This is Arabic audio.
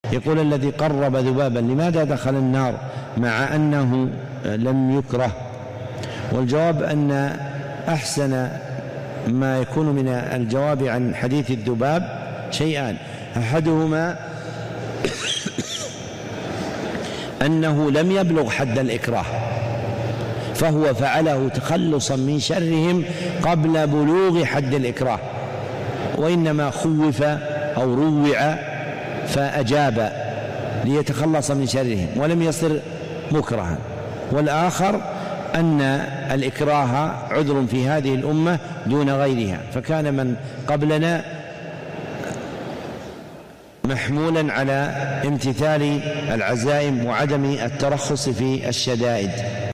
يقول: الذي قرب ذبابا لماذا دخل النار مع أنه لم يكره؟ والجواب أن أحسن ما يكون من الجواب عن حديث الذباب شيئان: أحدهما أنه لم يبلغ حد الإكراه، فهو فعله تخلصا من شرهم قبل بلوغ حد الإكراه، وإنما خوف أو روع فأجاب ليتخلص من شرهم ولم يصر مكرها. والآخر أن الإكراه عذر في هذه الأمة دون غيرها، فكان من قبلنا محمولا على امتثال العزائم وعدم الترخص في الشدائد.